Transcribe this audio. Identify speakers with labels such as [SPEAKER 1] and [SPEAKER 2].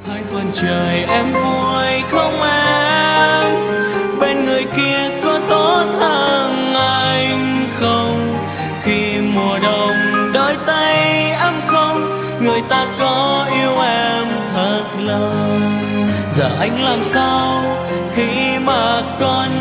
[SPEAKER 1] hai phần trời em vui không em, bên người kia có tốt hơn anh không? Khi mùa đông đôi tay ấm không, người ta có yêu em thật lòng. Giờ anh làm sao khi mà còn